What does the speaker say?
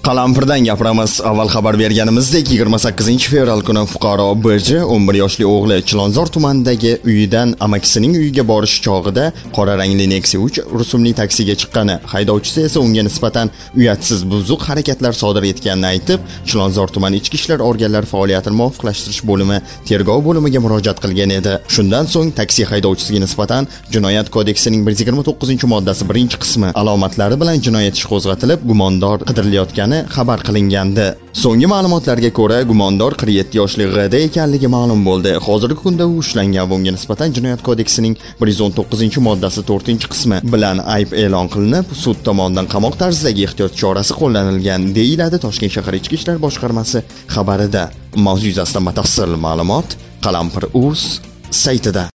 Qalampirdan gapiramiz. Avval xabar berganimizdek, 28-fevral kuni fuqaro BJ 11 yoshli o'g'li Chilonzor tumanidagi uyidan amakisining uyiga borish chog'ida qora rangli Nexia 3 rusumli taksiga chiqqani, haydovchisi esa unga nisbatan uyatsiz buzuq harakatlar sodir etganini aytib, Chilonzor tuman ichki ishlar organlari faoliyatini muvofiqlashtirish bo'limi tergov bo'limiga murojaat qilgan edi. Shundan so'ng taksi haydovchisiga nisbatan Jinoyat kodeksining 129-moddasi 1-qismi alomatlari bilan jinoyat ishi qo'zg'atilib, gumondor qidirilayotgani xabar qilingandi. So'nggi ma'lumotlarga ko'ra, gumondor 47 yoshli G'da ekanligi ma'lum bo'ldi. Hozirgi kunda u ushlangan va unga nisbatan Jinoyat kodeksining 119-moddasi 4-qismi bilan ayb e'lon qilinib, sud tomonidan qamoq tarzidagi ehtiyot chorasi qo'llanilgan, deyiladi Toshkent shahar ichki ishlar boshqarmasi xabarida. Mavzu yuzasidan batafsil ma'lumot Qalampir.uz saytida.